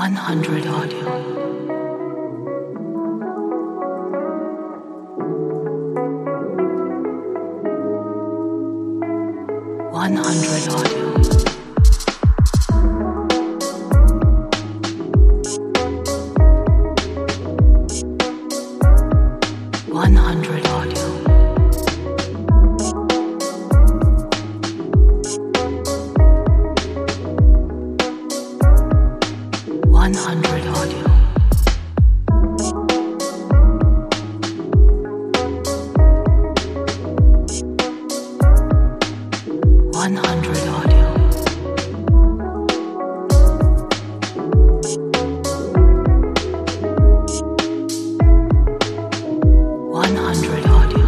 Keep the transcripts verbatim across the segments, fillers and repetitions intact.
one hundred audio. one hundred audio. one hundred audio. one hundred audio. one hundred audio. one hundred audio.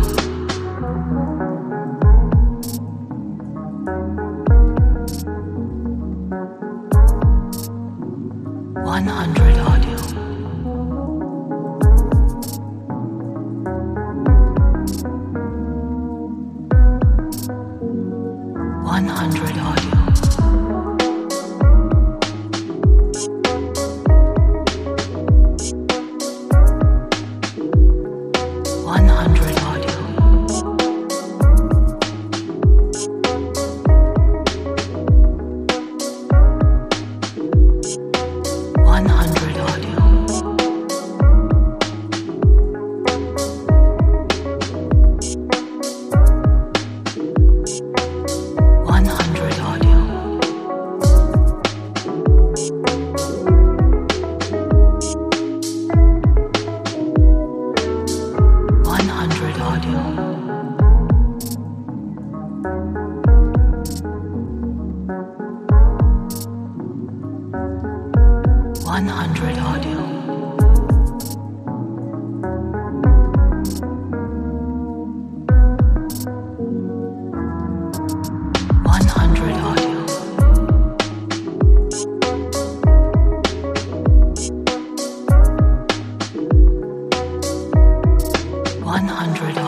one hundred audio. one hundred audio. one hundred audio. one hundred audio. one hundred audio. one hundred audio. one hundred audio. one hundred audio. one hundred